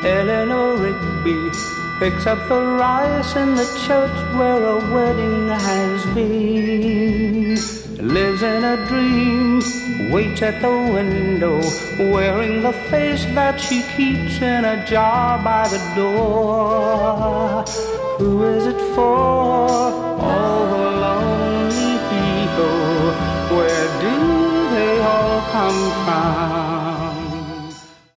Eleanor Rigby picks up the rice in the church where a wedding has been. Lives in a dream, waits at the window, wearing the face that she keeps in a jar by the door. Who is it for? All